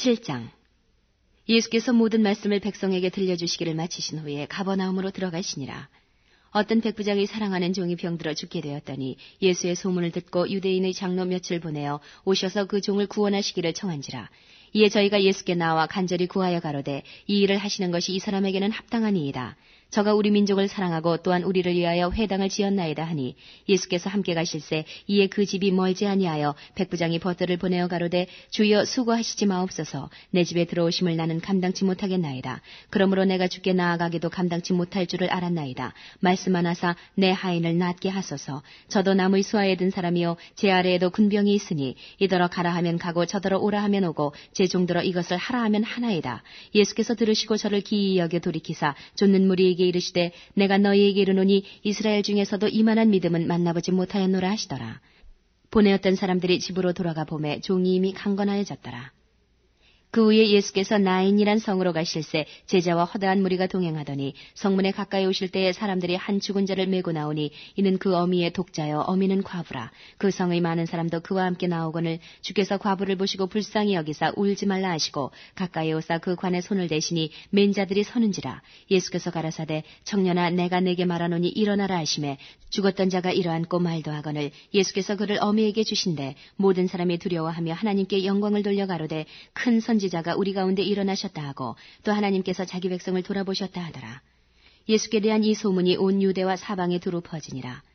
7장. 예수께서 모든 말씀을 백성에게 들려주시기를 마치신 후에 가버나움으로 들어가시니라. 어떤 백부장이 사랑하는 종이 병들어 죽게 되었더니 예수의 소문을 듣고 유대인의 장로 몇을 보내어 오셔서 그 종을 구원하시기를 청한지라. 이에 저희가 예수께 나와 간절히 구하여 가로되 이 일을 하시는 것이 이 사람에게는 합당하니이다. 저가 우리 민족을 사랑하고 또한 우리를 위하여 회당을 지었나이다 하니 예수께서 함께 가실새 이에 그 집이 멀지 아니하여 백부장이 벗들을 보내어 가로되 주여 수고하시지 마옵소서. 내 집에 들어오심을 나는 감당치 못하겠나이다. 그러므로 내가 주께 나아가기도 감당치 못할 줄을 알았나이다. 말씀하나사 내 하인을 낫게 하소서. 저도 남의 수하에 든 사람이요 제 아래에도 군병이 있으니 이더러 가라 하면 가고 저더러 오라 하면 오고 제 종들어 이것을 하라 하면 하나이다. 예수께서 들으시고 저를 기이히 여겨 돌이키사 쫓는 무리에게 이르시되 내가 너희에게 이르노니 이스라엘 중에서도 이만한 믿음은 만나보지 못하였노라 하시더라. 보내었던 사람들이 집으로 돌아가 보매 종이 이미 강건하여졌더라. 그 후에 예수께서 나인이란 성으로 가실새 제자와 허다한 무리가 동행하더니 성문에 가까이 오실 때에 사람들이 한 죽은 자를 메고 나오니 이는 그 어미의 독자여 어미는 과부라. 그 성의 많은 사람도 그와 함께 나오거늘 주께서 과부를 보시고 불쌍히 여기사 울지 말라 하시고 가까이 오사 그 관에 손을 대시니 맨 자들이 서는지라. 예수께서 가라사대 청년아 내가 내게 말하노니 일어나라 하시매 죽었던 자가 일어앉고 말도 하거늘 예수께서 그를 어미에게 주신대 모든 사람이 두려워하며 하나님께 영광을 돌려 가로되 큰 선지자가 우리 가운데 일어나셨다 하고 또 하나님께서 자기 백성을 돌아보셨다 하더라. 예수께 대한 이 소문이 온 유대와 사방에 두루 퍼지니라.